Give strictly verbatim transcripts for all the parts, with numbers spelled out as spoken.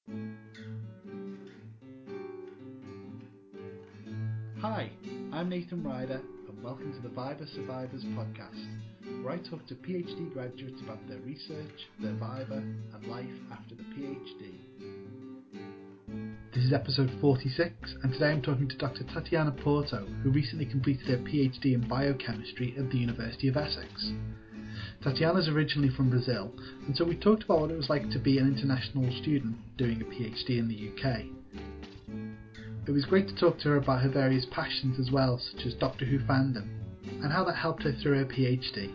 Hi, I'm Nathan Ryder and welcome to the Viva Survivors podcast, where I talk to PhD graduates about their research, their Viva and life after the PhD. This is episode forty-six and today I'm talking to Doctor Tatiana Porto, who recently completed her PhD in biochemistry at the University of Essex. Tatiana's originally from Brazil, and so we talked about what it was like to be an international student doing a PhD in the U K. It was great to talk to her about her various passions as well, such as Doctor Who fandom, and how that helped her through her PhD.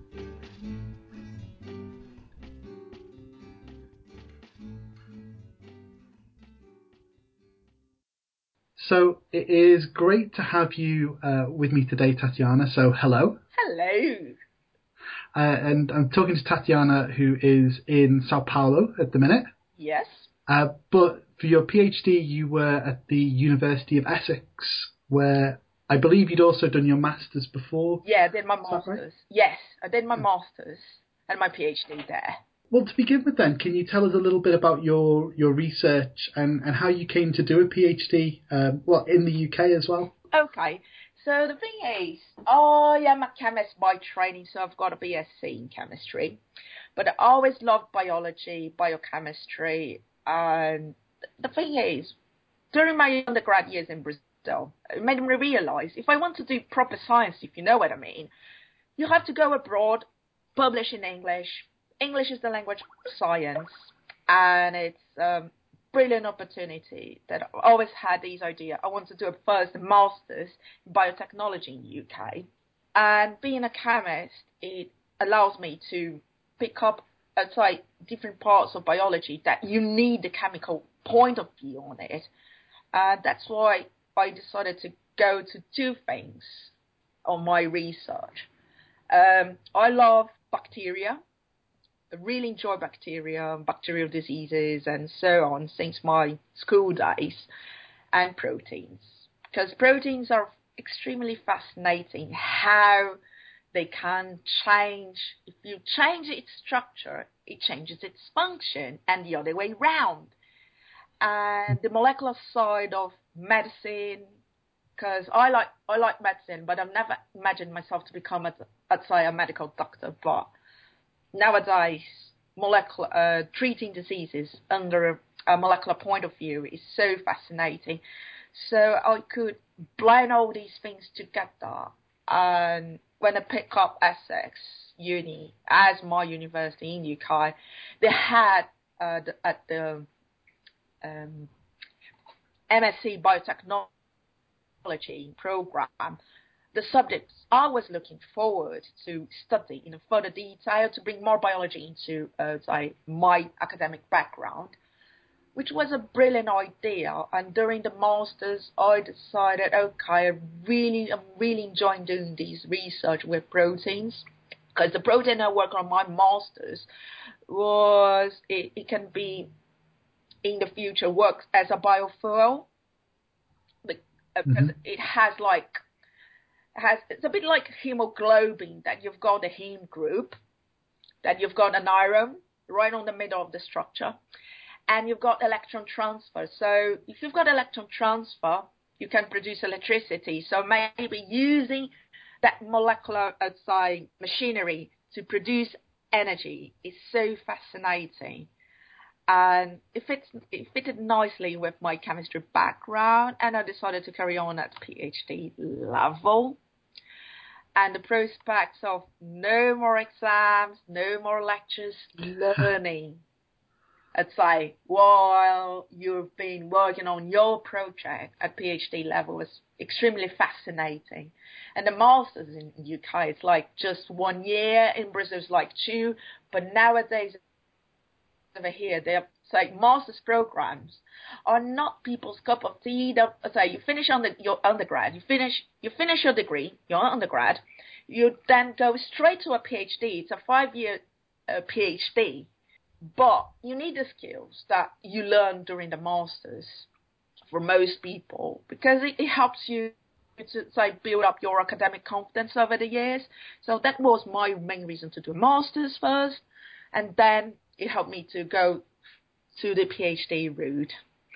So it is great to have you uh, with me today, Tatiana. So hello. Hello. Uh, and I'm talking to Tatiana, who is in Sao Paulo at the minute. Yes. Uh, but for your PhD, you were at the University of Essex, where I believe you'd also done your Masters before. Yeah, I did my Masters. Right? Yes, I did my Masters and my PhD there. Well, to begin with then, can you tell us a little bit about your, your research and, and how you came to do a PhD, um, well, in the U K as well? Okay, so the thing is, I am a chemist by training, so I've got a B S c in chemistry. But I always loved biology, biochemistry, and the thing is, during my undergrad years in Brazil, it made me realise if I want to do proper science, if you know what I mean, you have to go abroad, publish in English. English is the language of science, and it's a brilliant opportunity that I've always had this idea. I want to do a first master's in biotechnology in the U K. And being a chemist, it allows me to pick up outside different parts of biology that you need the chemical point of view on it. And that's why I decided to go to two things on my research. Um, I love bacteria. I really enjoy bacteria, bacterial diseases, and so on since my school days, and proteins. Because proteins are extremely fascinating, how they can change. If you change its structure, it changes its function, and the other way round. And the molecular side of medicine, because I like I like medicine, but I've never imagined myself to become a, I'd say a medical doctor. But nowadays, molecular uh, treating diseases under a, a molecular point of view is so fascinating. So I could blend all these things together. And when I pick up Essex Uni as my university in U K, they had uh, the, at the um, M S c Biotechnology program, the subjects I was looking forward to study in further detail to bring more biology into uh, say, my academic background, which was a brilliant idea. And during the Masters, I decided, okay, I really, I'm really enjoying doing this research with proteins, because the protein I work on my Masters was, it, it can be, in the future, works as a biofuel, because mm-hmm. it has like, has it's a bit like hemoglobin, that you've got a heme group, that you've got an iron right on the middle of the structure, and you've got electron transfer. So if you've got electron transfer, you can produce electricity. So maybe using that molecular, I'd say, machinery to produce energy is so fascinating. And it, fits, it fitted nicely with my chemistry background, and I decided to carry on at PhD level. And the prospects of no more exams, no more lectures, learning, I'd say, while you've been working on your project at PhD level is extremely fascinating. And the Masters in the U K, it's like just one year. In Brazil, it's like two. But nowadays, over here, they're say master's programs are not people's cup of tea. They're, say you finish on the, your undergrad, you finish you finish your degree, your undergrad, you then go straight to a PhD. It's a five-year uh, PhD, but you need the skills that you learn during the masters for most people, because it, it helps you to say build up your academic confidence over the years. So that was my main reason to do a masters first, and then it helped me to go to the PhD route.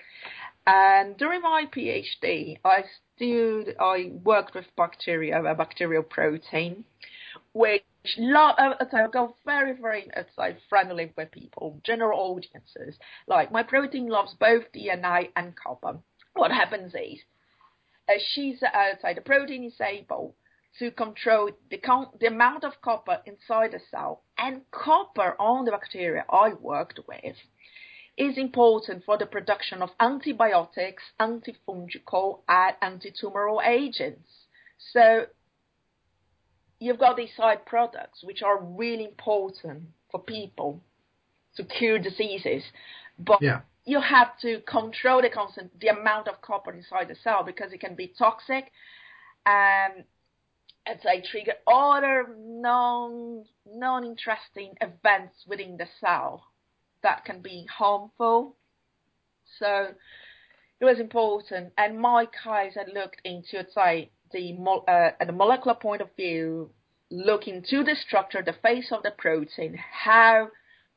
And during my PhD, I studied, I worked with bacteria, a bacterial protein, which lo- uh, I go very, very uh, friendly with people, general audiences. Like, my protein loves both D N A and copper. What happens is, uh, she's outside, the protein is able to control the, con- the amount of copper inside the cell, and copper on the bacteria I worked with is important for the production of antibiotics, antifungal, and antitumoral agents. So you've got these side products which are really important for people to cure diseases, but yeah. you have to control the constant, the amount of copper inside the cell, because it can be toxic and as they trigger other non non interesting events within the cell that can be harmful. So it was important. And my guys had looked into, say, the uh, at the molecular point of view, look into the structure, the face of the protein, how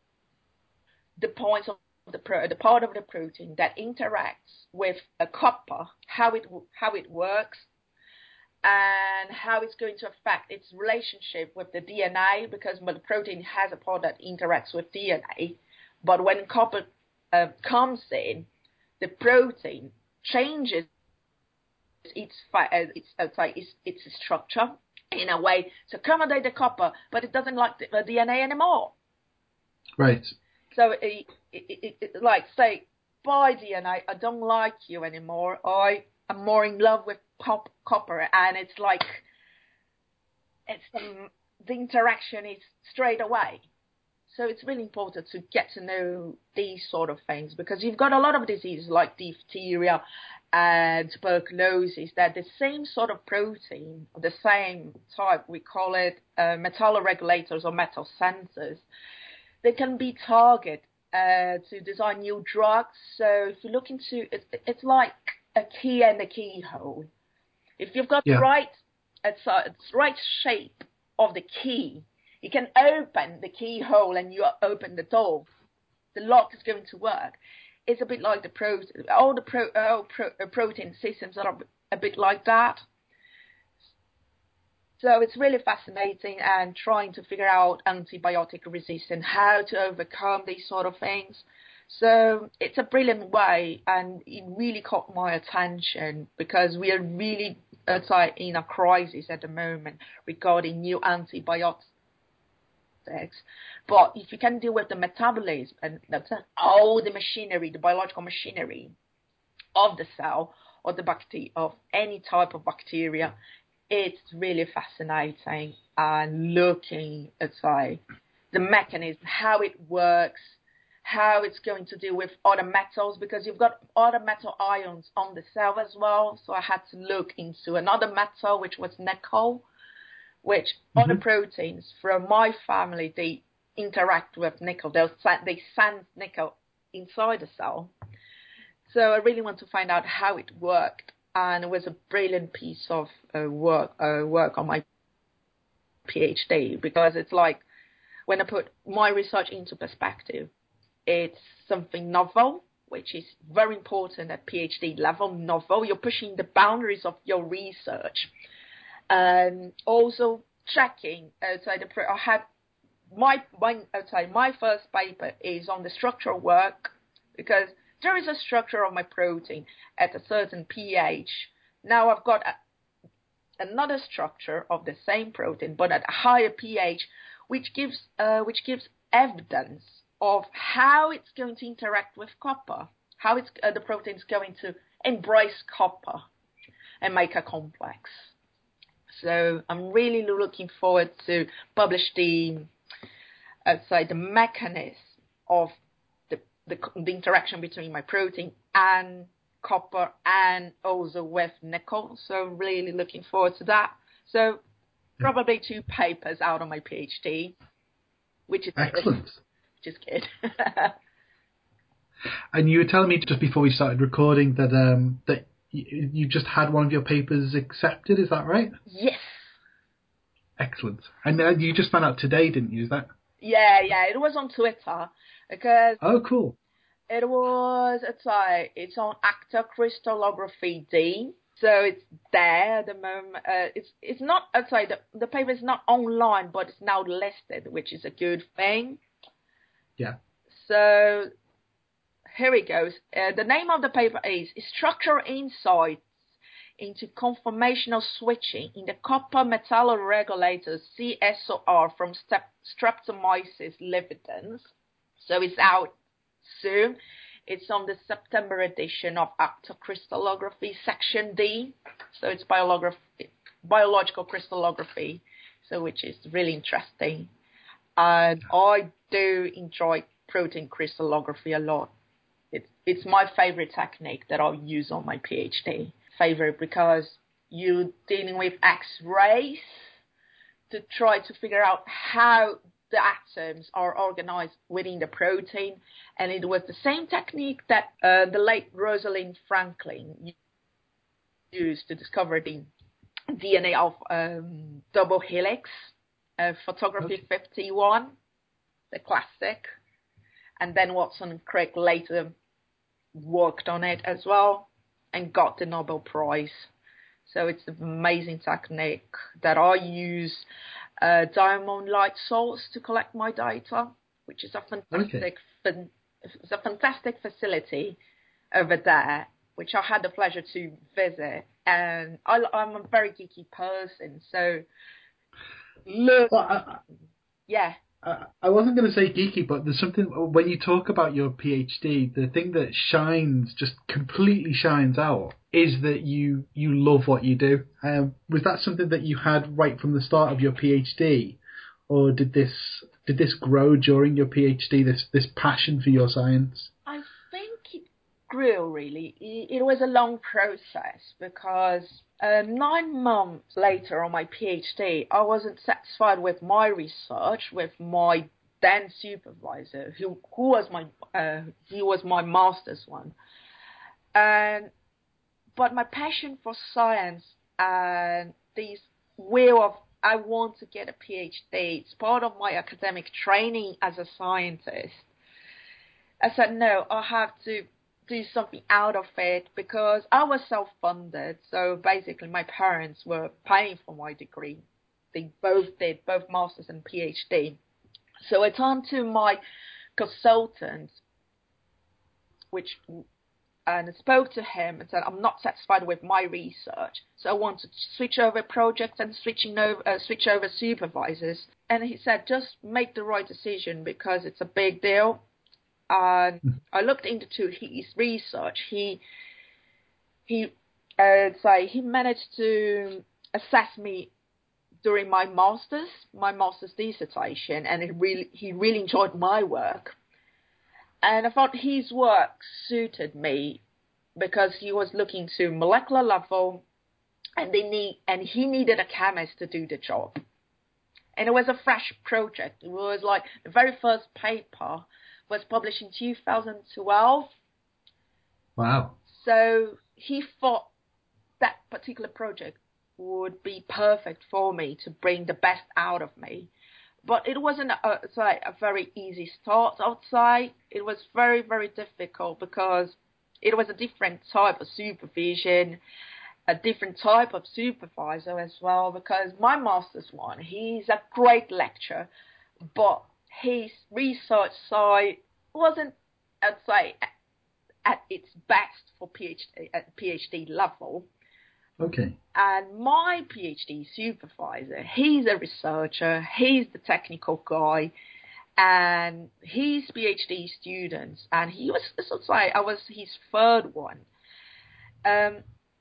the points of the pro- the part of the protein that interacts with a copper, how it how it works, and how it's going to affect its relationship with the D N A, because well, the protein has a part that interacts with D N A. But when copper uh, comes in, the protein changes its uh, its, uh, sorry, its its structure in a way to accommodate the copper, but it doesn't like the, the D N A anymore. Right. So it, it, it, it like say, bye D N A, I don't like you anymore. I am more in love with pop, copper, and it's like it's um, the interaction is straight away. So it's really important to get to know these sort of things, because you've got a lot of diseases like diphtheria and tuberculosis that the same sort of protein, the same type, we call it uh, metalloregulators or metal sensors, they can be targeted uh, to design new drugs. So if you look into it, it's like a key and a keyhole. If you've got yeah. the right, it's, uh, it's right shape of the key, you can open the keyhole and you open the door. The lock is going to work. It's a bit like the protein. All the pro, all pro, uh, protein systems are a bit like that. So it's really fascinating, and trying to figure out antibiotic resistance, how to overcome these sort of things. So it's a brilliant way, and it really caught my attention, because we are really uh, in a crisis at the moment regarding new antibiotics. But if you can deal with the metabolism and that's all the machinery, the biological machinery of the cell or the bacteria, of any type of bacteria, it's really fascinating. And looking at say, the mechanism, how it works, how it's going to deal with other metals, because you've got other metal ions on the cell as well. So I had to look into another metal, which was nickel, which mm-hmm. other proteins from my family, they interact with nickel. They'll, they sense nickel inside the cell. So I really want to find out how it worked. And it was a brilliant piece of uh, work uh, work on my PhD, because it's like, when I put my research into perspective, it's something novel, which is very important at PhD level, novel. You're pushing the boundaries of your research. And also checking, uh, so the, I had my, my, okay, my first paper is on the structural work, because there is a structure of my protein at a certain pH. Now I've got a, another structure of the same protein, but at a higher pH, which gives, uh, which gives evidence of how it's going to interact with copper, how it's, uh, the protein is going to embrace copper and make a complex. So I'm really looking forward to publish the, uh, say, the mechanism of the, the the interaction between my protein and copper, and also with nickel. So really looking forward to that. So probably two papers out of my PhD, which is excellent. Good, which is good. And you were telling me just before we started recording that um that you just had one of your papers accepted, is that right? Yes. Excellent. And uh, you just found out today, didn't you? Is that? Yeah, yeah. It was on Twitter, because oh, cool. It was, it's like, it's on Acta Crystallography D. So it's there at the moment. Uh, it's it's not, it's like, the, the paper is not online, but it's now listed, which is a good thing. Yeah. So here it goes. Uh, the name of the paper is Structural Insights into Conformational Switching in the Copper Metalloregulator C S O R from Streptomyces lividans. So it's out soon. It's on the September edition of Acta Crystallography, Section D. So it's biological crystallography, so which is really interesting. And I do enjoy protein crystallography a lot. It's it's my favorite technique that I'll use on my PhD. Favorite because you're dealing with X-rays to try to figure out how the atoms are organized within the protein, and it was the same technique that uh, the late Rosalind Franklin used to discover the D N A of um, double helix, uh, photography okay. fifty-one, the classic, and then Watson and Crick later worked on it as well and got the Nobel Prize. So it's an amazing technique that I use uh, diamond light source to collect my data, which is a fantastic, okay. it's a fantastic facility over there, which I had the pleasure to visit. And I, I'm a very geeky person, so look, well, I, yeah. I, I wasn't going to say geeky, but there's something, when you talk about your PhD, the thing that shines, just completely shines out, is that you, you love what you do. Um, was that something that you had right from the start of your PhD, or did this did this grow during your PhD, this, this passion for your science? I think it grew, really. It, it was a long process because uh, nine months later on my PhD, I wasn't satisfied with my research, with my then supervisor, who, who was my uh, he was my master's one, and but my passion for science and this will of I want to get a PhD, it's part of my academic training as a scientist. I said, no, I have to do something out of it because I was self-funded. So basically my parents were paying for my degree. They both did, both master's and PhD. So I turned to my consultant, which and spoke to him and said, I'm not satisfied with my research, so I want to switch over projects and switching over, uh, switch over supervisors. And he said, just make the right decision because it's a big deal. And I looked into his research. He he uh, say he managed to assess me during my master's, my master's dissertation, and it really he really enjoyed my work. And I thought his work suited me because he was looking to molecular level, and they need and he needed a chemist to do the job. And it was a fresh project. It was like the very first paper was published in two thousand twelve. Wow. So he thought that particular project would be perfect for me to bring the best out of me. But it wasn't a, sorry, a very easy start outside. It was very, very difficult because it was a different type of supervision, a different type of supervisor as well, because my master's one, he's a great lecturer, but his research side wasn't, I'd say, at its best for PhD at PhD level. Okay. And my PhD supervisor, he's a researcher, he's the technical guy, and he's PhD students, and he was, so to say, I was his third one. Um,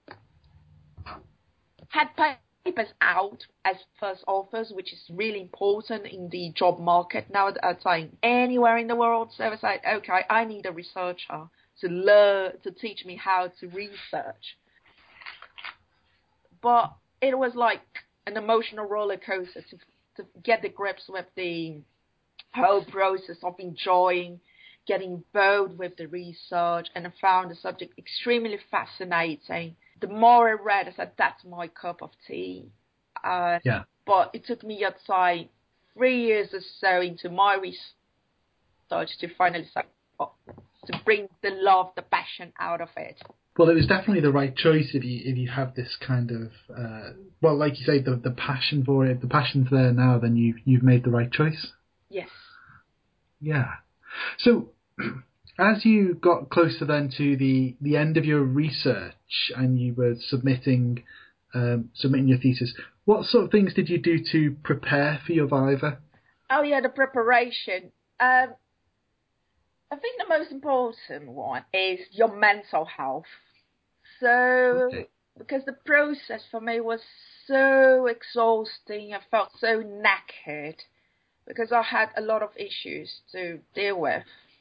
had papers out as first authors, which is really important in the job market now, at saying anywhere in the world. So I was like, okay, I need a researcher to learn, to teach me how to research. But it was like an emotional roller coaster to to get the grips with the whole process of enjoying, getting involved with the research, and I found the subject extremely fascinating. The more I read, I said, that's my cup of tea. Uh, yeah. But it took me outside three years or so into my research to finally say, oh, to bring the love, the passion out of it. Well, it was definitely the right choice if you if you have this kind of uh, well, like you say, the the passion for it. If the passion's there now, then you you've made the right choice. Yes. Yeah. So, as you got closer then to the, the end of your research and you were submitting um, submitting your thesis, what sort of things did you do to prepare for your Viva? Oh yeah, the preparation. Um, I think the most important one is your mental health. So, okay. Because the process for me was so exhausting, I felt so knackered because I had a lot of issues to deal with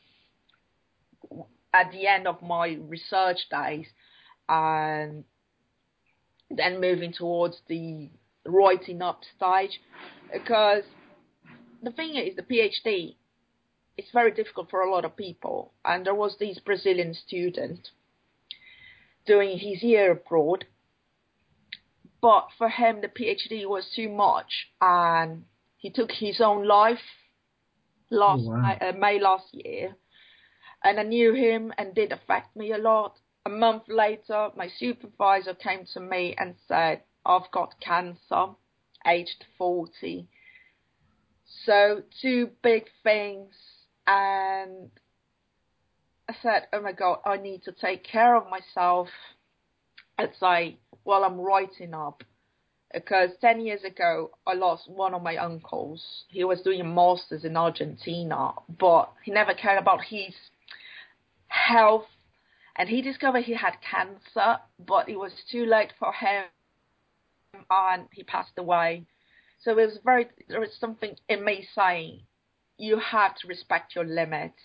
at the end of my research days, and then moving towards the writing up stage. Because the thing is, the PhD, it's very difficult for a lot of people. And there was this Brazilian student doing his year abroad, but for him the PhD was too much, and he took his own life last oh, wow. uh, May last year. And I knew him, and did affect me a lot. A month later, my supervisor came to me and said, I've got cancer, aged forty. So two big things, and I said, oh my God, I need to take care of myself as I, while I'm writing up. Because ten years ago, I lost one of my uncles. He was doing a master's in Argentina, but he never cared about his health. And he discovered he had cancer, but it was too late for him, and he passed away. So it was very, there was something in me saying, you have to respect your limits.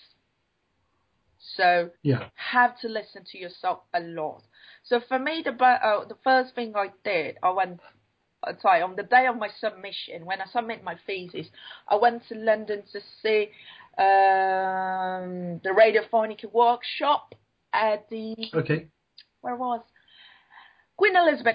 So yeah. have to listen to yourself a lot. So for me, the uh, the first thing I did, I went, sorry, on the day of my submission, when I submit my thesis, I went to London to see um, the radiophonic workshop at the, okay. where was, Queen Elizabeth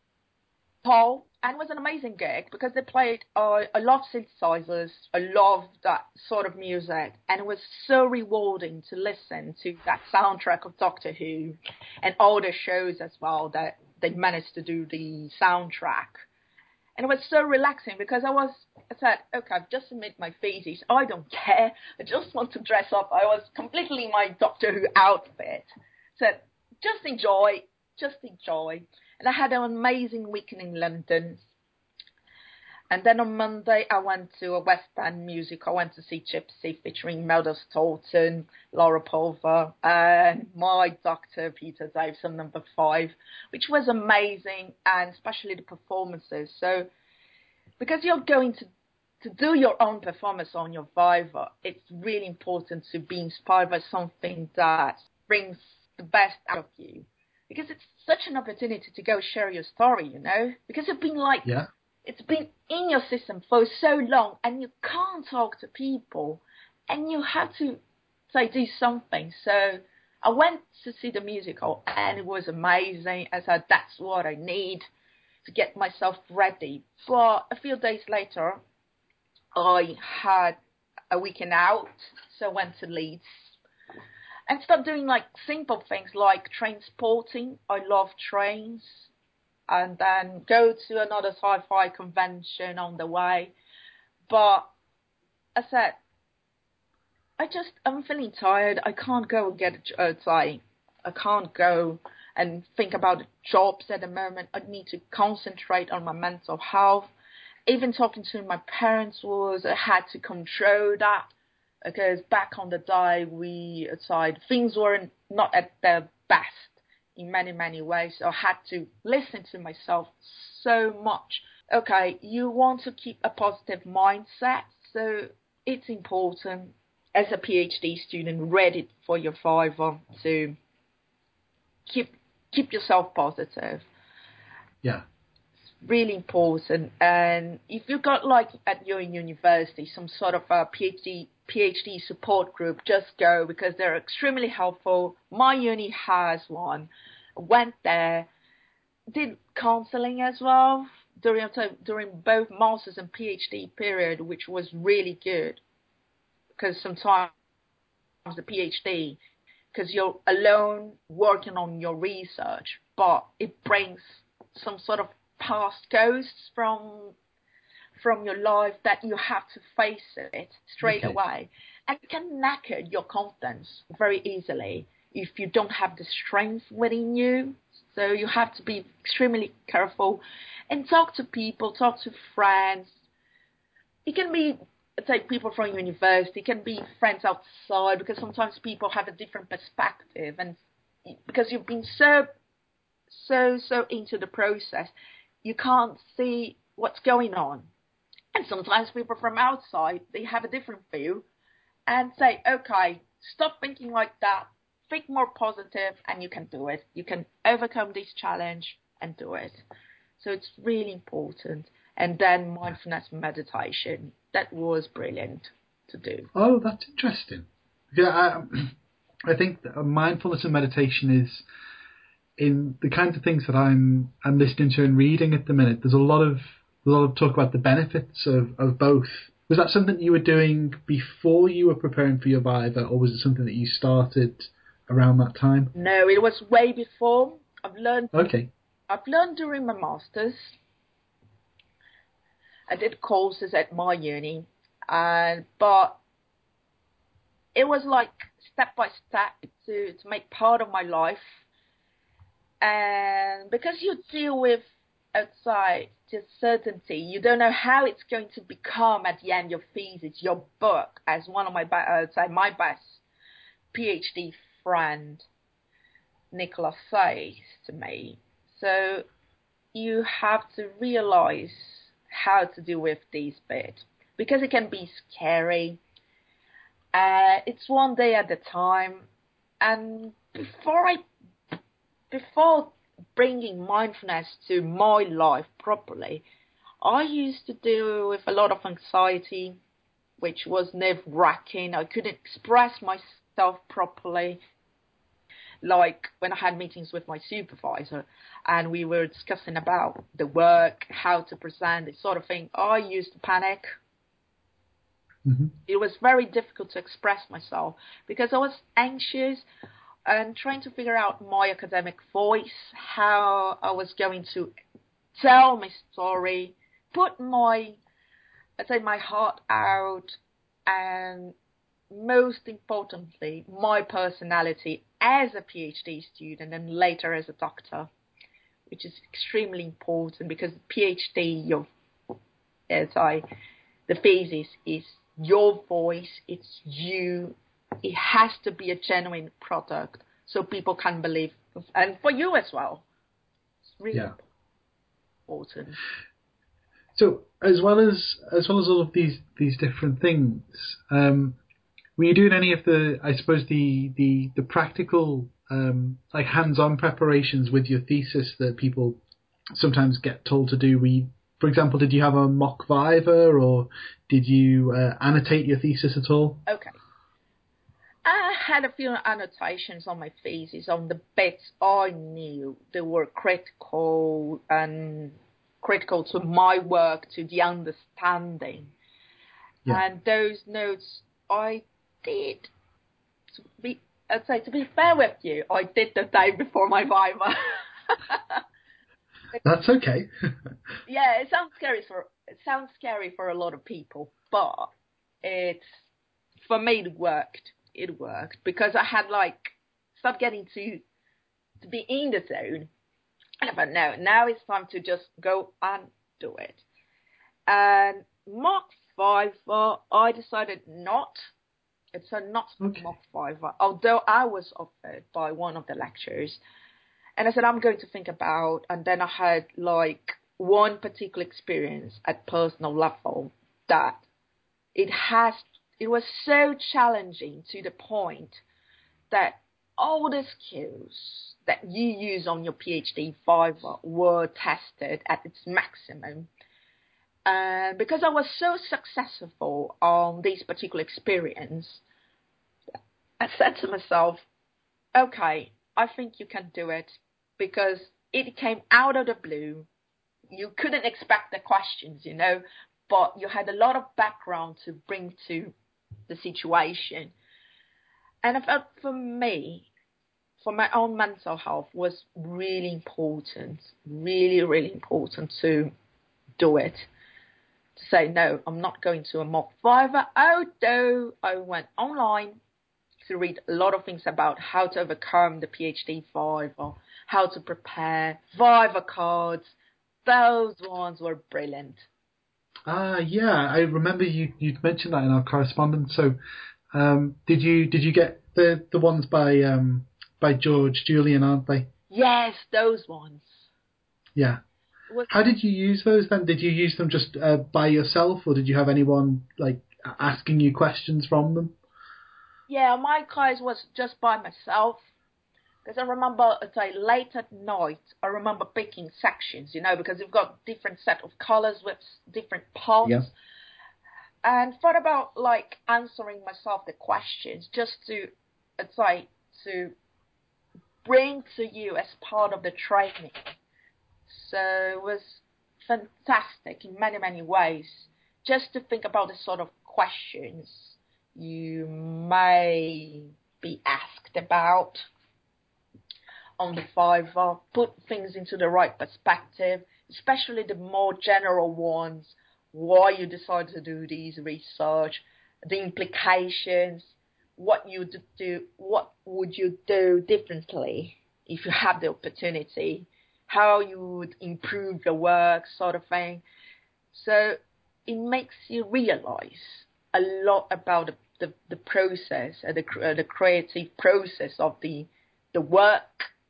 Hall. And it was an amazing gig because they played, uh, I love synthesizers, I love that sort of music, and it was so rewarding to listen to that soundtrack of Doctor Who and all the shows as well that they managed to do the soundtrack. And it was so relaxing because I was, I said, okay, I've just submitted my thesis, I don't care, I just want to dress up. I was completely in my Doctor Who outfit. Said, just enjoy, just enjoy. And I had an amazing weekend in London. And then on Monday, I went to a West End musical. I went to see Gypsy featuring Melda Staunton, Laura Pulver, and my Doctor Peter Davison, number five, which was amazing, and especially the performances. So, because you're going to, to do your own performance on your Viva, it's really important to be inspired by something that brings the best out of you. Because it's such an opportunity to go share your story, you know? Because you've been like, yeah. it's been in your system for so long, and you can't talk to people, and you have to, say, do something. So I went to see the musical, and it was amazing. I said, that's what I need to get myself ready. But a few days later, I had a weekend out, so I went to Leeds. And start doing like simple things like transporting. I love trains. And then go to another sci-fi convention on the way. But I said, I just, I'm feeling tired. I can't go and get a uh, like, I can't go and think about jobs at the moment. I need to concentrate on my mental health. Even talking to my parents was, I had to control that. Because back on the day, we aside things weren't not at their best in many, many ways. So I had to listen to myself so much. Okay, you want to keep a positive mindset. So it's important as a PhD student ready for your Viva to keep keep yourself positive. Yeah. Really important. And if you've got, like, at your university, some sort of a PhD PhD support group, just go, because they're extremely helpful. My uni has one. Went there, did counseling as well during during both masters and PhD period, which was really good, because sometimes the PhD, because you're alone working on your research, but it brings some sort of past ghosts from from your life that you have to face it straight Okay. away. And it can knackered your confidence very easily if you don't have the strength within you. So you have to be extremely careful and talk to people, talk to friends. It can be, say, people from university, it can be friends outside, because sometimes people have a different perspective. And because you've been so, so, so into the process, you can't see what's going on. And sometimes people from outside, they have a different view and say, okay, stop thinking like that, think more positive, and you can do it. You can overcome this challenge and do it. So it's really important. And then mindfulness meditation, that was brilliant to do. Oh, that's interesting. Yeah, I, I think that mindfulness and meditation is, in the kinds of things that I'm I'm listening to and reading at the minute, there's a lot of a lot of talk about the benefits of, of both. Was that something you were doing before you were preparing for your Viva, or was it something that you started around that time? No, it was way before. I've learned. Okay. I've learned during my masters. I did courses at my uni, and but it was like step by step to to make part of my life. And because you deal with outside just certainty, you don't know how it's going to become at the end your thesis, your book, as one of my outside my best PhD friend Nicola says to me. So you have to realize how to deal with these bits, because it can be scary. Uh, it's one day at a time, and before I before bringing mindfulness to my life properly, I used to deal with a lot of anxiety, which was nerve-wracking. I couldn't express myself properly. Like when I had meetings with my supervisor and we were discussing about the work, how to present, this sort of thing, I used to panic. Mm-hmm. It was very difficult to express myself because I was anxious and trying to figure out my academic voice, how I was going to tell my story, put my, I'd say, my heart out, and most importantly, my personality as a PhD student and later as a doctor, which is extremely important because PhD, your, as I, the thesis is your voice, it's you. It has to be a genuine product so people can believe, and for you as well. It's really Yeah. important. So as well as as well as all of these these different things, um, were you doing any of the, I suppose, the the the practical, um, like hands-on preparations with your thesis that people sometimes get told to do? Were you, for example, did you have a mock Viva, or did you uh, annotate your thesis at all? Okay. I had a few annotations on my thesis on the bits I knew they were critical and critical to my work, to the understanding. Yeah. And those notes I did, to be, I'd say, to be fair with you, I did the day before my Viva. That's okay. Yeah, it sounds scary for it sounds scary for a lot of people, but it's, for me it worked. It worked because I had like started getting to to be in the zone, and I thought, no, now it's time to just go and do it. And Mark Fiver, I decided not. It's a not Okay. Mark Fiver, although I was offered by one of the lecturers. And I said, I'm going to think about, and then I had like one particular experience at personal level that it has, it was so challenging to the point that all the skills that you use on your PhD Viva were tested at its maximum. And because I was so successful on this particular experience, I said to myself, okay, I think you can do it, because it came out of the blue. You couldn't expect the questions, you know, but you had a lot of background to bring to the situation. And I felt, for me, for my own mental health was really important, really, really important to do it. To say, no, I'm not going to a mock Viva, although I went online to read a lot of things about how to overcome the PhD Viva, how to prepare Viva cards. Those ones were brilliant. Ah, uh, yeah, I remember you you mentioned that in our correspondence. So, um, did you did you get the, the ones by um by George Julian, aren't they? Yes, those ones. Yeah. Was, How did you use those then? Did you use them just uh, by yourself, or did you have anyone like asking you questions from them? Yeah, my case was just by myself. Because I remember, it's like late at night, I remember picking sections, you know, because you've got different set of colors with different parts. Yeah. And thought about, like, answering myself the questions just to, it's like, to bring to you as part of the training. So it was fantastic in many, many ways. Just to think about the sort of questions you may be asked about on the Fiverr, put things into the right perspective, especially the more general ones, why you decide to do these research, the implications, what you do, what would you do differently if you have the opportunity, how you would improve your work, sort of thing. So it makes you realize a lot about the, the, the process, uh, the, uh, the creative process of the, the work.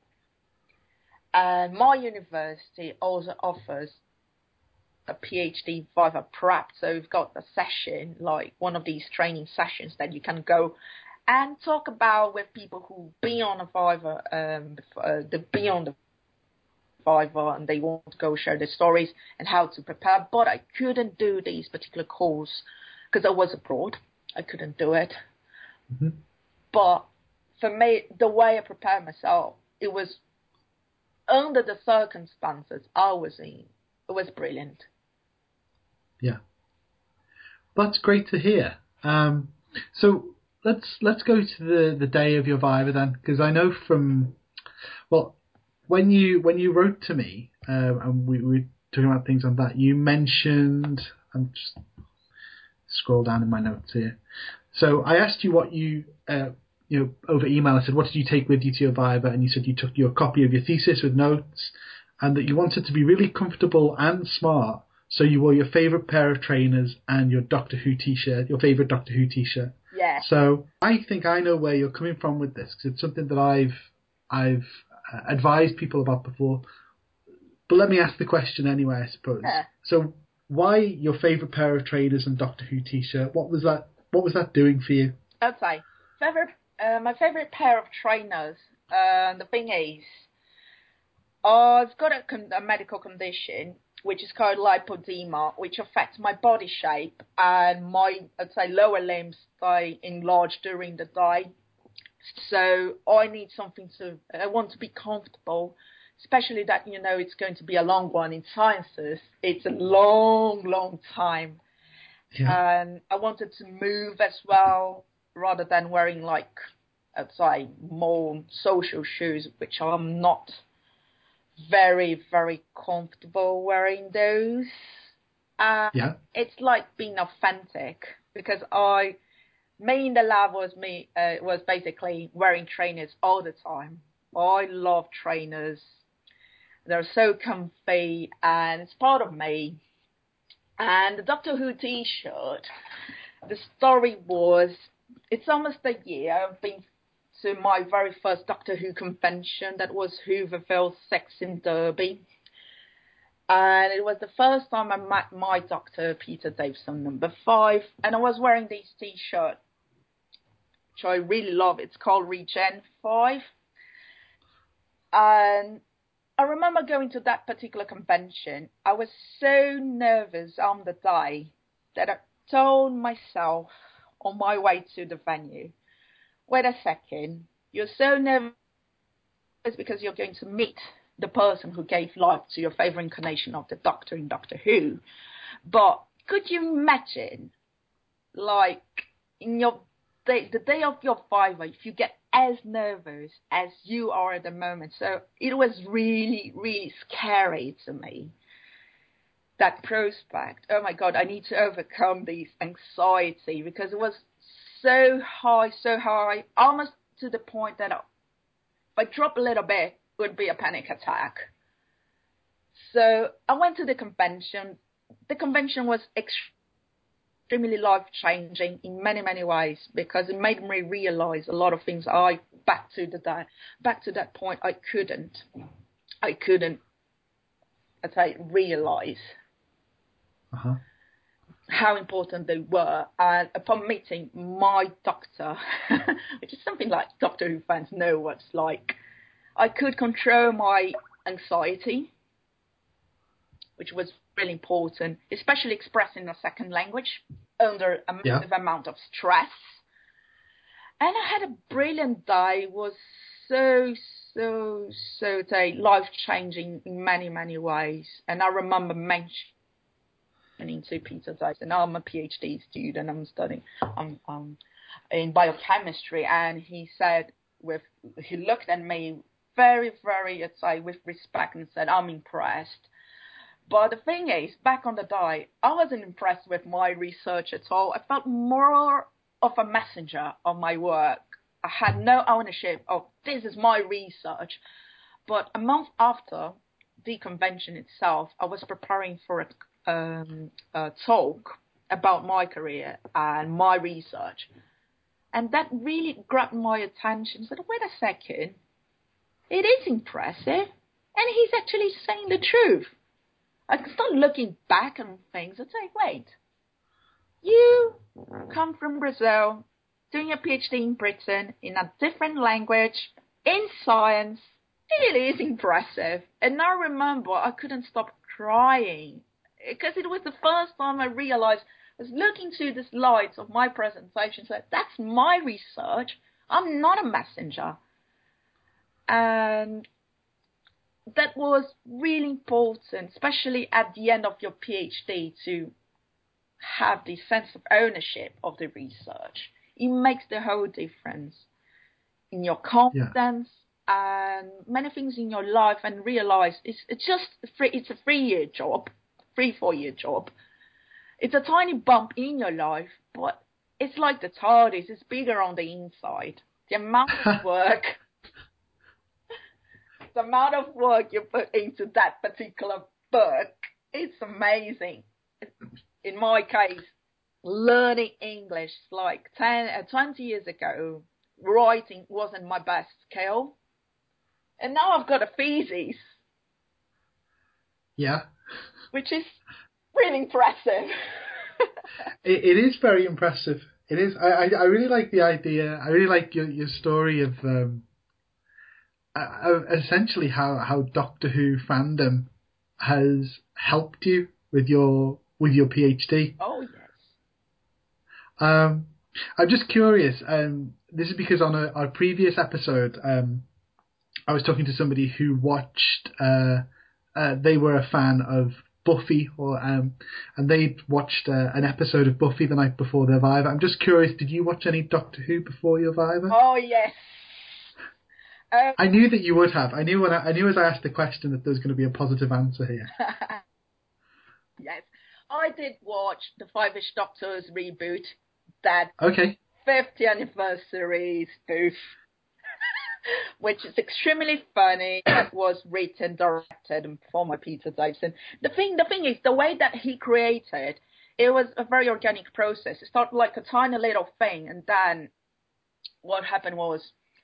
And my university also offers a PhD Viva prep. So we've got a session, like one of these training sessions that you can go and talk about with people who be on a Viva, um, uh, the be on the Viva, and they want to go share their stories and how to prepare. But I couldn't do this particular course because I was abroad. I couldn't do it. Mm-hmm. But for me, the way I prepared myself, it was under the circumstances I was in, it was brilliant. Yeah, that's great to hear. Um, so let's let's go to the, the day of your Viva then, because I know from well when you when you wrote to me um, and we, we were talking about things on that, you mentioned. I'm just scroll down in my notes here. So I asked you what you. Uh, You know, over email, I said, what did you take with you to your Viva? And you said you took your copy of your thesis with notes and that you wanted to be really comfortable and smart. So you wore your favourite pair of trainers and your Doctor Who t-shirt, your favourite Doctor Who t-shirt. Yeah. So I think I know where you're coming from with this because it's something that I've, I've uh, advised people about before. But let me ask the question anyway, I suppose. Yeah. So why your favourite pair of trainers and Doctor Who t-shirt? What was that, what was that doing for you? Okay. Favorite Uh, my favorite pair of trainers, uh, the thing is, I've got a, con- a medical condition which is called lipodema, which affects my body shape and my, I'd say, lower limbs they enlarge during the day. So I need something to, I want to be comfortable, especially that, you know, it's going to be a long one in sciences. It's a long, long time. Yeah. And I wanted to move as well, rather than wearing like, I'd say, more social shoes, which I'm not very, very comfortable wearing those. Uh, Yeah. It's like being authentic because I, me in the lab was me, uh, was basically wearing trainers all the time. I love trainers. They're so comfy and it's part of me. And the Doctor Who t-shirt, the story was, it's almost a year I've been to my very first Doctor Who convention. That was Hooverville six in Derby. And it was the first time I met my Doctor, Peter Davison, number five. And I was wearing this t-shirt, which I really love. It's called Regen five. And I remember going to that particular convention. I was so nervous on the day that I told myself on my way to the venue, wait a second, you're so nervous because you're going to meet the person who gave life to your favourite incarnation of the Doctor in Doctor Who. But could you imagine, like, in your day, the day of your Viva, if you get as nervous as you are at the moment. So it was really, really scary to me, that prospect. Oh my God, I need to overcome this anxiety, because it was so high, so high, almost to the point that if I drop a little bit, it would be a panic attack. So I went to the convention. The convention was extremely life-changing in many, many ways, because it made me realize a lot of things I, back to the day, back to that point, I couldn't, I couldn't, I'd say, realize uh-huh. how important they were. And upon meeting my doctor, which is something like Doctor Who fans know what it's like, I could control my anxiety, which was really important, especially expressing a second language under a massive yeah. amount of stress. And I had a brilliant day. It was so, so, so say, life-changing in many, many ways. And I remember mentioning to Peter Dyson, I'm a PhD student, I'm studying um, um, in biochemistry, and he said, with he looked at me very, very, I'd say, with respect, and said, I'm impressed. But the thing is, back on the day, I wasn't impressed with my research at all. I felt more of a messenger of my work. I had no ownership of this is my research. But a month after the convention itself, I was preparing for a, um, a talk about my career and my research. And that really grabbed my attention. I said, wait a second, it is impressive. And he's actually saying the truth. I can start looking back on things and say, wait, you come from Brazil, doing a PhD in Britain, in a different language, in science. It really is impressive. And I remember I couldn't stop crying, because it was the first time I realized, I was looking through the slides of my presentation, said, that's my research. I'm not a messenger. And that was really important, especially at the end of your PhD, to have this sense of ownership of the research. It makes the whole difference in your confidence yeah. and many things in your life, and realize it's, it's just a free, it's a three-year job, three, four-year job. It's a tiny bump in your life, but it's like the TARDIS, it's bigger on the inside. The amount of work... The amount of work you put into that particular book, it's amazing. In my case, learning English, like ten, uh, twenty years ago, writing wasn't my best skill. And now I've got a thesis. Yeah. Which is really impressive. it, it is very impressive. It is. I, I, I really like the idea. I really like your, your story of... Um, Uh, essentially how, how Doctor Who fandom has helped you with your with your PhD. Oh yes. Um, I'm just curious. Um, this is because on a, our previous episode, um, I was talking to somebody who watched. Uh, uh, they were a fan of Buffy, or um, and they'd watched uh, an episode of Buffy the night before their Viva. I'm just curious. Did you watch any Doctor Who before your Viva? Oh yes. Um, I knew that you would have. I knew when I, I knew as I asked the question that there was going to be a positive answer here. Yes, I did watch the Five-ish Doctors reboot, that okay. fiftieth anniversary spoof, which is extremely funny. It was written, directed, and performed by Peter Davison. The thing, the thing is, the way that he created, it was a very organic process. It started like a tiny little thing, and then what happened was,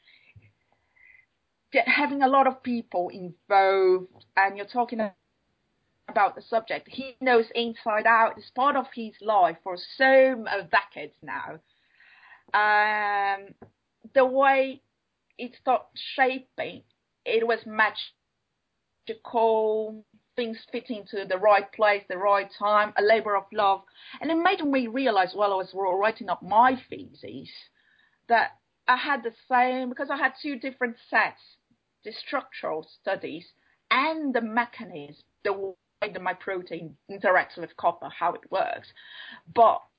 having a lot of people involved, and you're talking about the subject he knows inside out. It's part of his life for so many decades now. Um, the way it started shaping, it was magical, things fitting to the right place, the right time, a labor of love. And it made me realize while I was writing up my thesis that I had the same, because I had two different sets, the structural studies and the mechanism, the way that my protein interacts with copper, how it works. But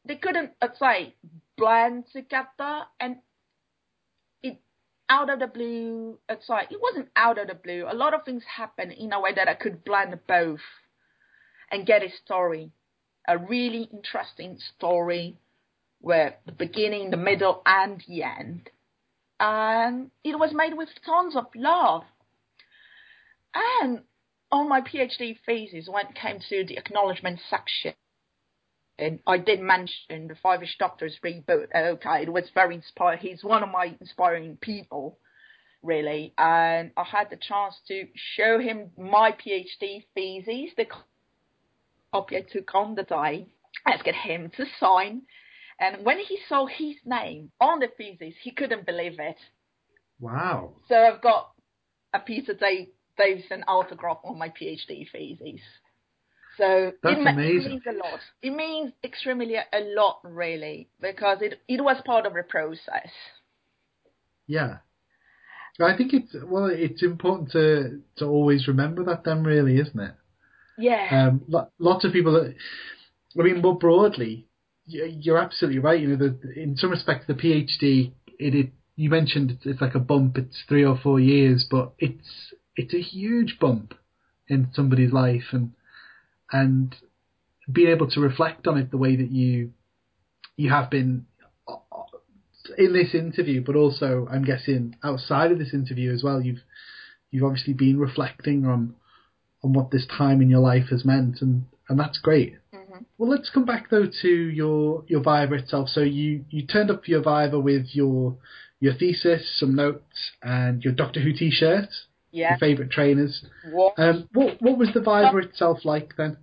they couldn't, I'd say, blend together, and it out of the blue, it's like it wasn't out of the blue. A lot of things happened in a way that I could blend both and get a story, a really interesting story, with the beginning, the middle, and the end. And it was made with tons of love. And on my PhD thesis, when it came to the acknowledgement section, and I did mention the Five-ish Doctors reboot. Okay, it was very inspiring. He's one of my inspiring people, really. And I had the chance to show him my PhD thesis, the copy I took on the day, asked him to sign. And when he saw his name on the thesis, he couldn't believe it. Wow. So I've got a Peter Dave, Davison autograph on my PhD thesis. So That's it, amazing. It means a lot. It means extremely a lot, really, because it, it was part of the process. Yeah. I think it's, well, it's important to, to always remember that then, really, isn't it? Yeah. Um, lo- lots of people, that, I mean, more broadly, you're absolutely right. You know, the, in some respects, the PhD, it, it you mentioned it's like a bump. It's three or four years, but it's it's a huge bump in somebody's life, and and being able to reflect on it the way that you you have been in this interview, but also I'm guessing outside of this interview as well. You've you've obviously been reflecting on on what this time in your life has meant, and and that's great. Mm-hmm. Well, let's come back though to your your Viva itself. So you, you turned up for your Viva with your your thesis, some notes, and your Doctor Who T-shirt. Yeah. Your favourite trainers. What? Um, what what was the Viva itself like then?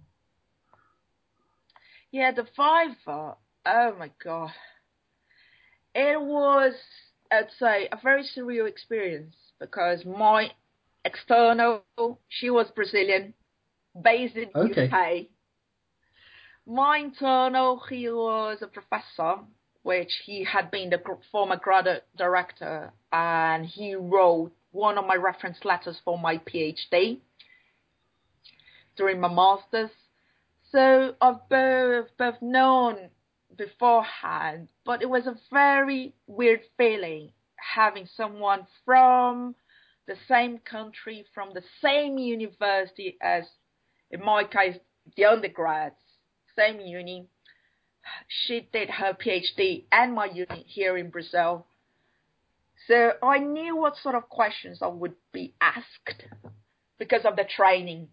Yeah, the Viva. Oh my god, it was, I'd say, a very surreal experience, because my external, she was Brazilian, based in Okay. U K. My internal, he was a professor, which he had been the former graduate director, and he wrote one of my reference letters for my PhD during my master's. So I've both, both known beforehand, but it was a very weird feeling having someone from the same country, from the same university as, in my case, the undergrads, same uni. She did her PhD and my uni here in Brazil. So I knew what sort of questions I would be asked because of the training.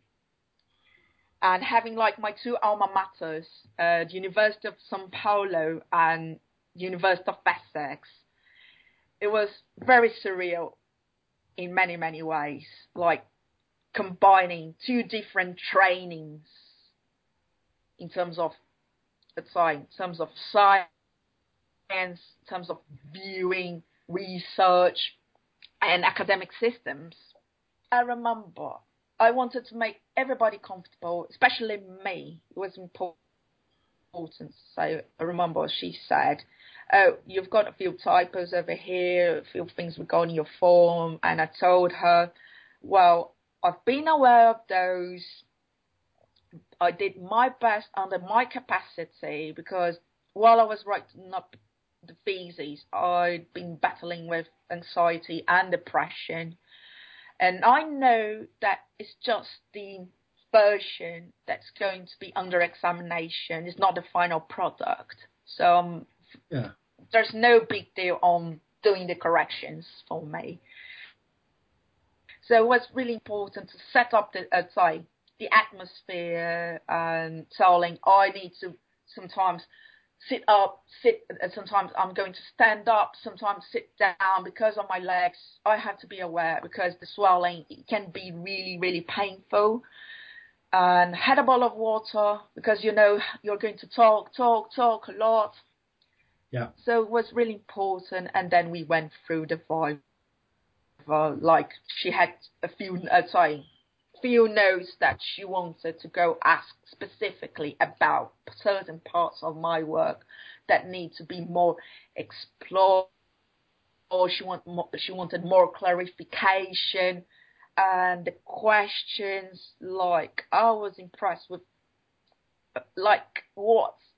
And having like my two alma maters, uh, the University of São Paulo and the University of Essex, it was very surreal in many, many ways. Like combining two different trainings in terms of, let's say, in terms of science, in terms of viewing, research, and academic systems. I remember I wanted to make everybody comfortable, especially me. It was important. So I remember she said, oh, you've got a few typos over here, a few things regarding your form. And I told her, well, I've been aware of those. I did my best under my capacity, because while I was writing up the thesis, I'd been battling with anxiety and depression. And I know that it's just the version that's going to be under examination. It's not the final product. So um, yeah. There's no big deal on doing the corrections for me. So it was really important to set up the, uh, sorry, the atmosphere, and telling I need to sometimes sit up, sit, uh, sometimes I'm going to stand up, sometimes sit down because of my legs. I have to be aware, because the swelling, it can be really, really painful. And had a bowl of water, because, you know, you're going to talk, talk, talk a lot. Yeah. So it was really important. And then we went through the Viva. Like she had a few, uh, sorry, few notes that she wanted to go ask specifically about certain parts of my work that need to be more explored, or she want more, she wanted more clarification. And the questions, like, I was impressed with, like, what's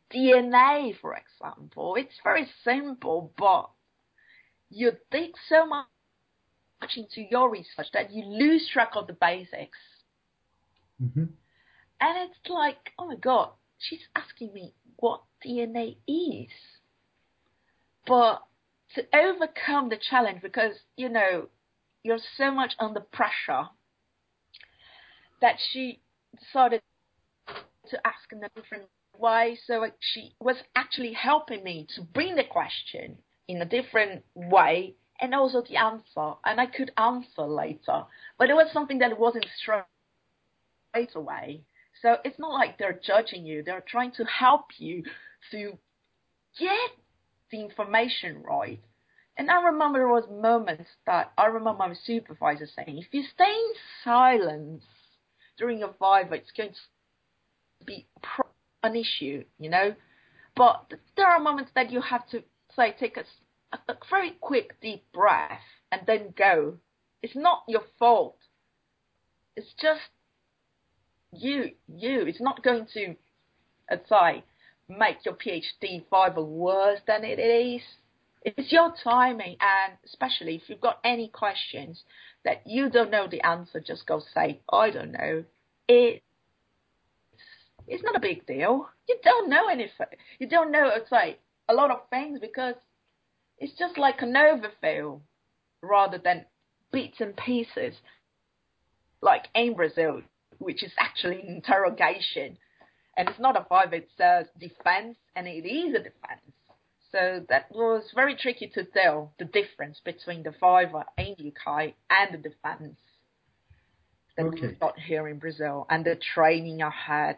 D N A, for example. It's very simple, but you dig so much into your research that you lose track of the basics. Mm-hmm. And it's like, oh my God, she's asking me what D N A is. But to overcome the challenge, because, you know, you're so much under pressure, that she decided to ask in a different way. So she was actually helping me to bring the question in a different way and also the answer. And I could answer later. But it was something that wasn't straight away. So it's not like they're judging you. They're trying to help you to get the information right. And I remember there was moments that I remember my supervisor saying, if you stay in silence during a viva, it's going to be an issue, you know. But there are moments that you have to, say, take a, a very quick, deep breath and then go. It's not your fault. It's just you, you. It's not going to, I'd say, make your PhD viva worse than it is. It's your timing, and especially if you've got any questions that you don't know the answer, just go say, I don't know. It, it's not a big deal. You don't know anything. You don't know, I'd say, a lot of things because it's just like an overview rather than bits and pieces, like in Brazil, which is actually an interrogation. And it's not a viva, it's a defense, and it is a defense. So that was very tricky to tell the difference between the viva in the U K and the defense that okay. we got here in Brazil and the training I had.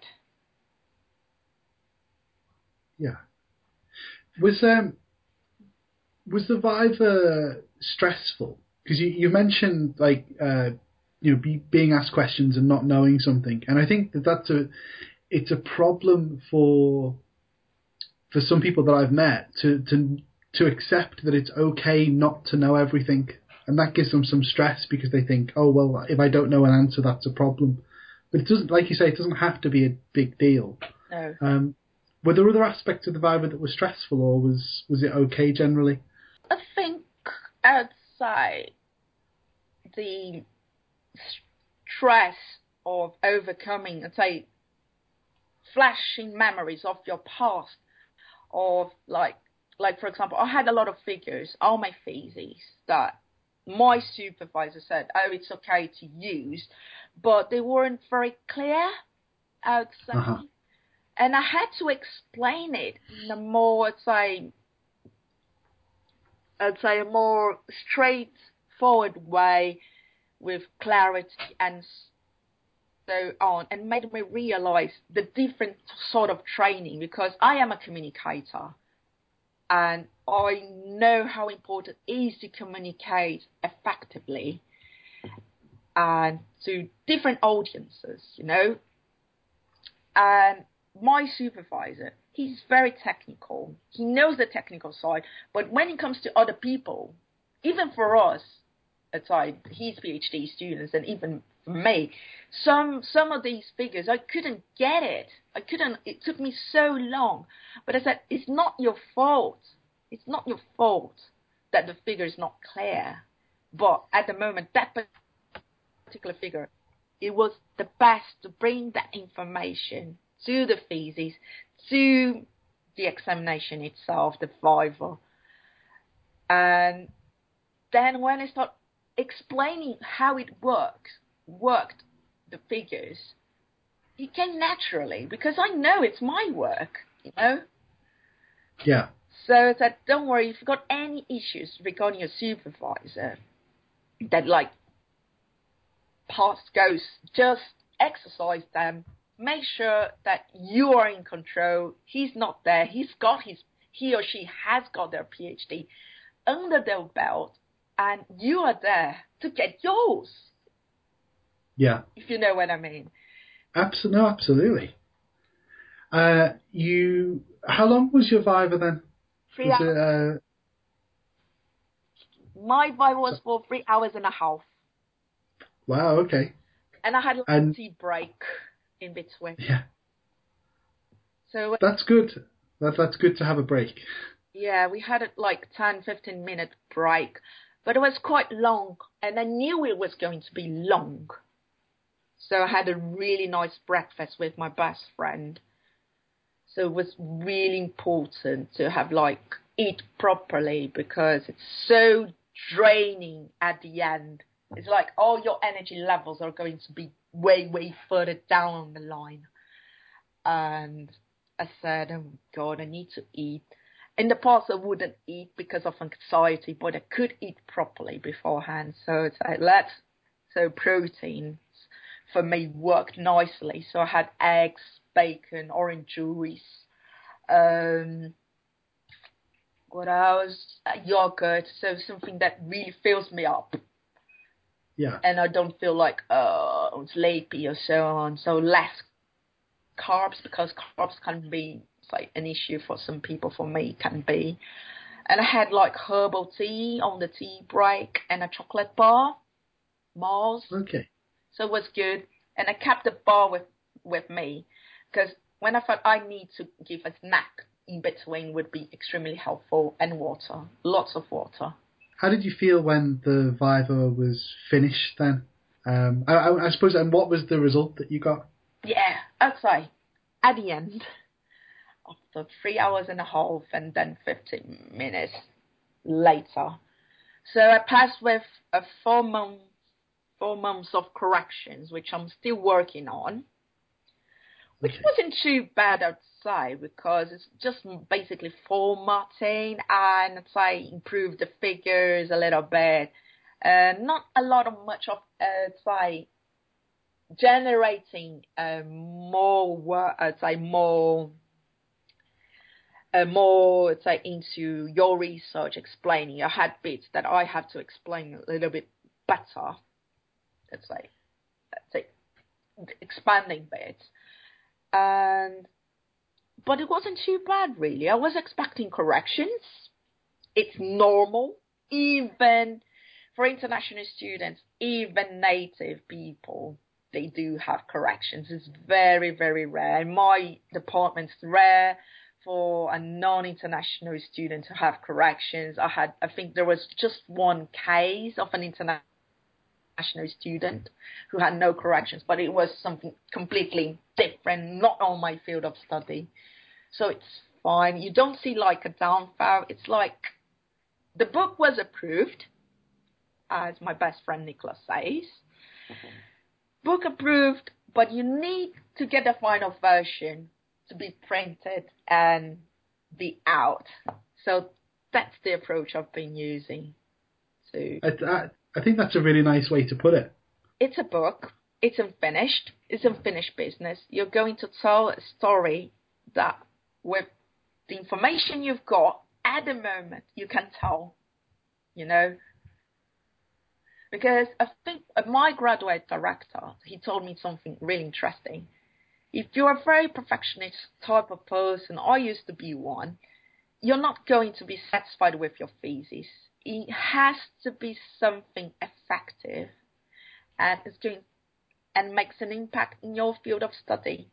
Yeah. Was um was the viva stressful? Because you, you mentioned like uh you know be, being asked questions and not knowing something, and I think that that's a it's a problem for. for some people that I've met to, to to accept that it's okay not to know everything. And that gives them some stress because they think, oh, well, if I don't know an answer, that's a problem. But it doesn't, like you say, it doesn't have to be a big deal. No. Um, were there other aspects of the viva that were stressful, or was, was it okay generally? I think outside the stress of overcoming, I'd say, flashing memories of your past, of like, like for example, I had a lot of figures on my thesis that my supervisor said, oh, it's okay to use, but they weren't very clear, I would say. Uh-huh. And I had to explain it in a more, I'd say, I'd say a more straightforward way with clarity and so on, and made me realize the different sort of training, because I am a communicator and I know how important it is to communicate effectively and to different audiences, you know. And my supervisor, he's very technical. He knows the technical side, but when it comes to other people, even for us, aside his PhD students and even for me, some some of these figures, I couldn't get it. I couldn't, it took me so long. But I said, it's not your fault. It's not your fault that the figure is not clear. But at the moment, that particular figure, it was the best to bring that information to the thesis, to the examination itself, the viva. And then when I start explaining how it works, worked the figures, it came naturally because I know it's my work, you know? Yeah. So I said, don't worry, if you've got any issues regarding your supervisor that like past goes, just exercise them. Make sure that you are in control. He's not there. He's got his, he or she has got their PhD under their belt, and you are there to get yours. Yeah. If you know what I mean. Absolutely. No, absolutely. Uh, you, how long was your viva then? Three was hours. It, uh... My viva was for three hours and a half. Wow, okay. And I had a tea break in between. Yeah. So that's good. That, that's good to have a break. Yeah, we had it like ten, fifteen minute break, but it was quite long, and I knew it was going to be long. So I had a really nice breakfast with my best friend. So it was really important to have like eat properly because it's so draining at the end. It's like all your energy levels are going to be way, way further down the line. And I said, oh God, I need to eat. In the past, I wouldn't eat because of anxiety, but I could eat properly beforehand. So it's like, let's, so protein for me worked nicely. So I had eggs, bacon, orange juice, um, what else? Uh, yogurt. So something that really fills me up. Yeah. And I don't feel like, oh, sleepy or so on. So less carbs, because carbs can be like an issue for some people. For me, it can be. And I had like herbal tea on the tea break and a chocolate bar, Mars. Okay. So it was good. And I kept the bar with, with me because when I thought I need to give a snack in between would be extremely helpful, and water, lots of water. How did you feel when the Viva was finished then? Um, I, I, I suppose, and what was the result that you got? Yeah, I'd say at the end, after three hours and a half and then fifteen minutes later. So I passed with a four month, four months of corrections, which I'm still working on, which Okay. wasn't too bad, I'd say, because it's just basically formatting and I'd say improve the figures a little bit. Uh, not a lot of much of, uh, I'd say, generating uh, more work, I'd say more, uh, more, I'd say, into your research, explaining. I had bits that I had to explain a little bit better, let's say, let's say, expanding bits. And, but it wasn't too bad, really. I was expecting corrections. It's normal, even for international students, even native people, they do have corrections. It's very, very rare. In my department, it's rare for a non-international student to have corrections. I had, I think there was just one case of an international student who had no corrections, but it was something completely different, not on my field of study. So it's fine. You don't see like a downfall. It's like the book was approved, as my best friend Nicholas says. Mm-hmm. Book approved, but you need to get the final version to be printed and be out. So that's the approach I've been using. So I, I, I think that's a really nice way to put it. It's a book. It's unfinished. It's unfinished business. You're going to tell a story that with the information you've got at the moment, you can tell, you know. Because I think my graduate director, he told me something really interesting. If you're a very perfectionist type of person, I used to be one, you're not going to be satisfied with your thesis. It has to be something effective and it's going and makes an impact in your field of study.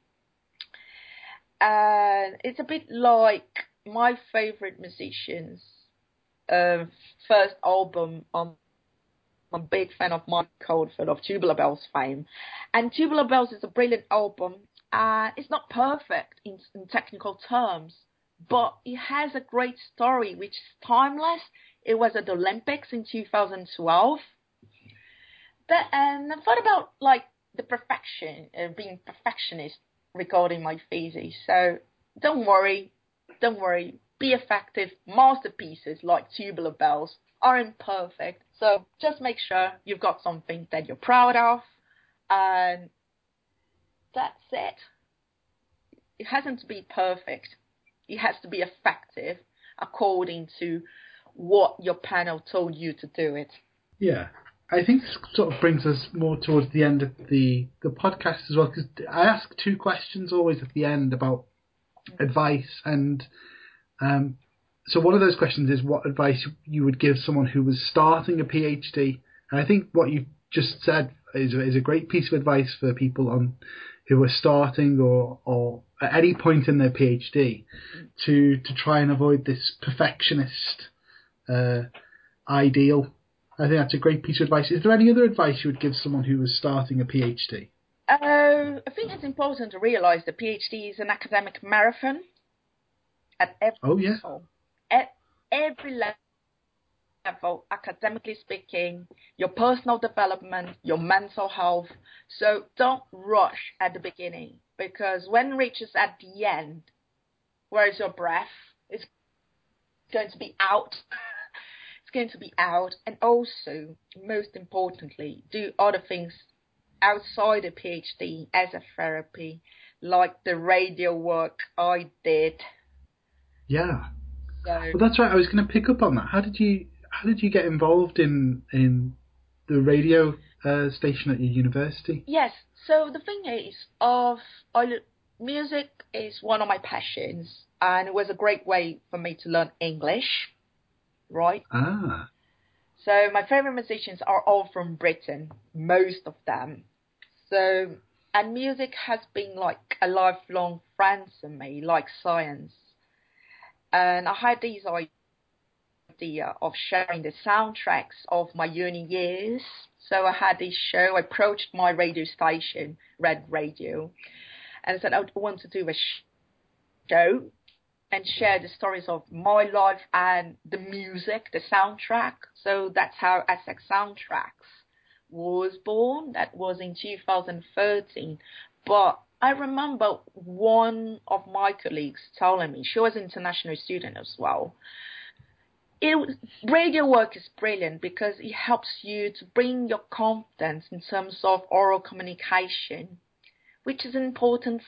And it's a bit like my favorite musicians' uh, first album. Um, I'm a big fan of Mike Oldfield of Tubular Bells fame, and Tubular Bells is a brilliant album. Uh, it's not perfect in, in technical terms, but it has a great story which is timeless. It was at the Olympics in two thousand twelve. But, and I thought about like the perfection, uh, being perfectionist regarding my thesis. So don't worry, don't worry. Be effective. Masterpieces like Tubular Bells aren't perfect. So just make sure you've got something that you're proud of, and that's it. It hasn't to be perfect. It has to be effective according to what your panel told you to do it. Yeah. I think this sort of brings us more towards the end of the, the podcast as well, because I ask two questions always at the end about advice. And um, so one of those questions is what advice you would give someone who was starting a PhD. And I think what you just said is, is a great piece of advice for people on who are starting or, or at any point in their PhD to to try and avoid this perfectionist uh, ideal. I think that's a great piece of advice. Is there any other advice you would give someone who was starting a PhD? Uh, I think it's important to realise that PhD is an academic marathon at every Oh, yeah. level. At every level, academically speaking, your personal development, your mental health. So don't rush at the beginning, because when it reaches at the end, where is your breath? It's going to be out. It's going to be out. And also, most importantly, do other things outside a PhD as a therapy, like the radio work I did. Yeah. So, well, that's right. I was going to pick up on that. How did you how did you get involved in in the radio uh, station at your university? Yes. So the thing is, of I, music is one of my passions, and it was a great way for me to learn English, right? Ah. So my favorite musicians are all from Britain, most of them. So, and music has been like a lifelong friend to me, like science. And I had this idea of sharing the soundtracks of my uni years. So I had this show, I approached my radio station, Red Radio, and I said I want to do a show and share the stories of my life and the music, the soundtrack. So that's how Essex Soundtracks was born. That was in two thousand thirteen. But I remember one of my colleagues telling me, she was an international student as well, it was, radio work is brilliant because it helps you to bring your confidence in terms of oral communication, which is an important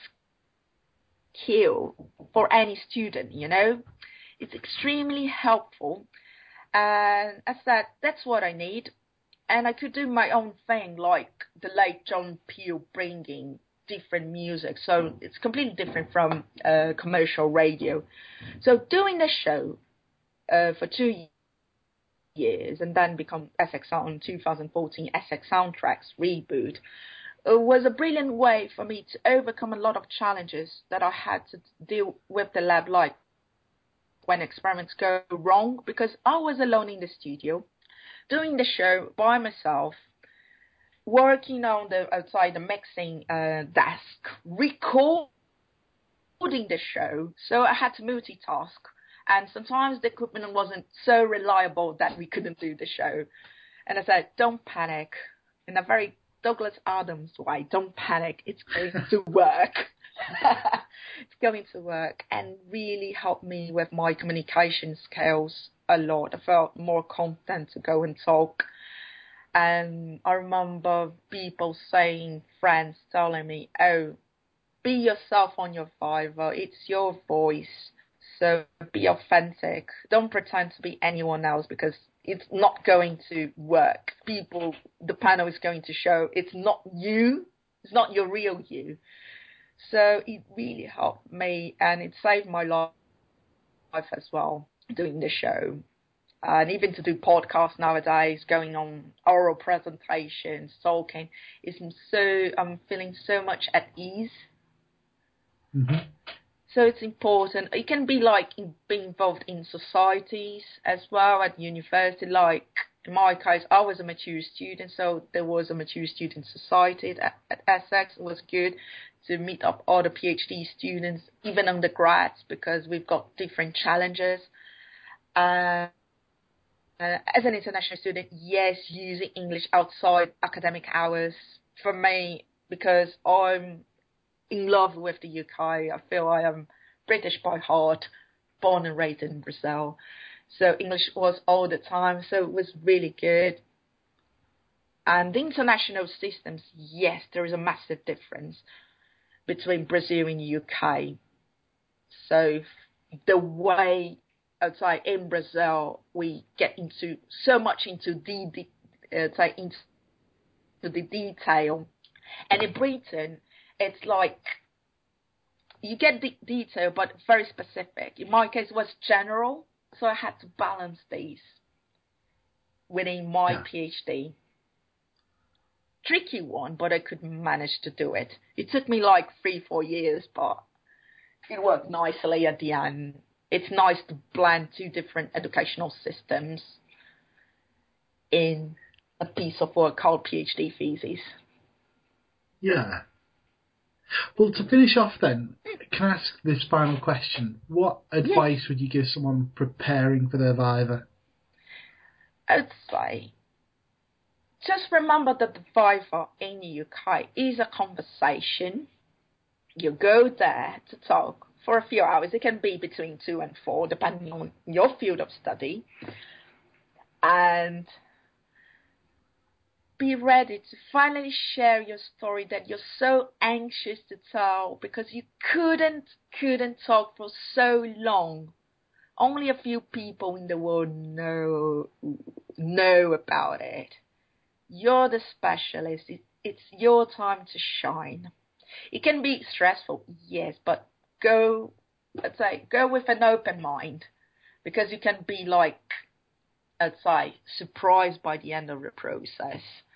skill for any student, you know. It's extremely helpful. And as that, that's what I need. And I could do my own thing, like the late John Peel bringing different music. So it's completely different from uh, commercial radio. So doing the show uh, for two years and then become Essex Sound in two thousand fourteen, Essex Soundtracks Reboot, uh, was a brilliant way for me to overcome a lot of challenges that I had to deal with the lab, like when experiments go wrong, because I was alone in the studio, doing the show by myself, working on the outside the mixing uh, desk, recording the show. So I had to multitask, and sometimes the equipment wasn't so reliable that we couldn't do the show. And I said, "Don't panic," in a very Douglas Adams way. Don't panic. It's going to work. It's going to work, and really helped me with my communication skills a lot. I felt more confident to go and talk. And I remember people saying, friends telling me, "Oh, be yourself on your Fiverr. It's your voice. So be authentic. Don't pretend to be anyone else, because it's not going to work. People, the panel is going to show it's not you. It's not your real you." So it really helped me, and it saved my life as well, doing the show. And even to do podcasts nowadays, going on oral presentations, talking, is so, I'm feeling so much at ease. Mm-hmm. So it's important. It can be like in, being involved in societies as well at university. Like in my case, I was a mature student, so there was a mature student society at, at Essex. It was good to meet up other PhD students, even undergrads, because we've got different challenges. Uh, uh, as an international student, yes, using English outside academic hours for me, because I'm in love with the U K. I feel I am British by heart, born and raised in Brazil. So English was all the time, so it was really good. And the international systems, yes, there is a massive difference between Brazil and the U K. So the way outside in Brazil, we get into so much into the, uh, into the detail. And in Britain, it's like you get the detail, but very specific. In my case, it was general, so I had to balance these within my Yeah. PhD. tricky one, but I could manage to do it. It took me like three, four years, but it worked nicely at the end. It's nice to blend two different educational systems in a piece of work called PhD thesis. Yeah. Well, to finish off then, can I ask this final question? What advice yes. would you give someone preparing for their Viva? I'd say, just remember that the Viva in the U K is a conversation. You go there to talk for a few hours. It can be between two and four, depending on your field of study. And be ready to finally share your story that you're so anxious to tell because you couldn't, couldn't talk for so long. Only a few people in the world know, know about it. You're the specialist. It, it's your time to shine. It can be stressful, yes, but go, let's say, go with an open mind because you can be like, let's say, surprised by the end of the process.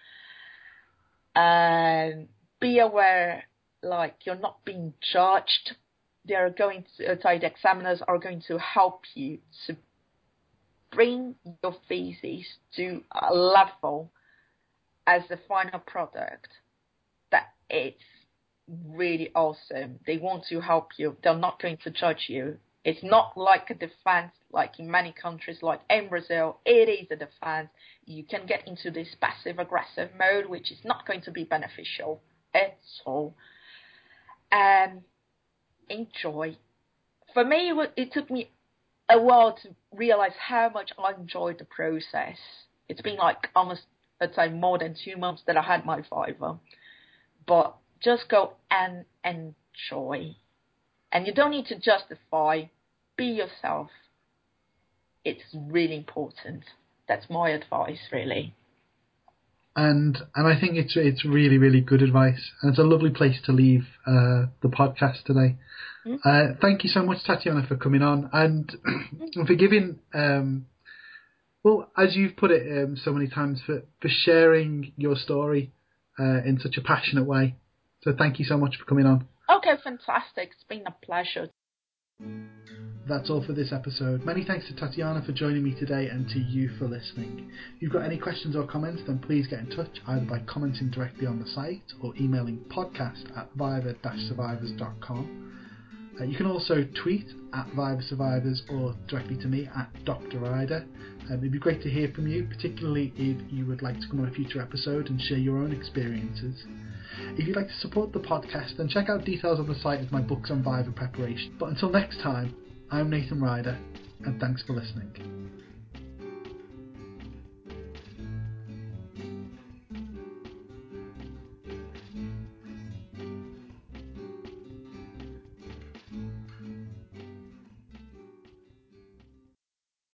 And be aware, like, you're not being judged. They're going to, let's say, the examiners are going to help you to bring your thesis to a level as the final product that it's really awesome. They want to help you. They're not going to judge you. It's not like a defense like in many countries, like in Brazil. It is a defense. You can get into this passive-aggressive mode, which is not going to be beneficial at all. And enjoy. For me, it took me a while to realize how much I enjoyed the process. It's been like almost, let's say, more than two months that I had my Viva. But just go and enjoy. And you don't need to justify. Be yourself. It's really important. That's my advice, really. And and I think it's it's really, really good advice. And it's a lovely place to leave uh, the podcast today. Mm-hmm. Uh, thank you so much, Tatiana, for coming on and for giving, um, well, as you've put it um, so many times, for, for sharing your story uh, in such a passionate way. So thank you so much for coming on. Okay, fantastic. It's been a pleasure. That's all for this episode. Many thanks to Tatiana for joining me today and to you for listening. If you've got any questions or comments, then please get in touch either by commenting directly on the site or emailing podcast at viva dash survivors dot com. Uh, you can also tweet at Viva Survivors or directly to me at Doctor Ryder. Um, it'd be great to hear from you, particularly if you would like to come on a future episode and share your own experiences. If you'd like to support the podcast, then check out details on the site of my books on Viva preparation. But until next time, I'm Nathan Ryder, and thanks for listening.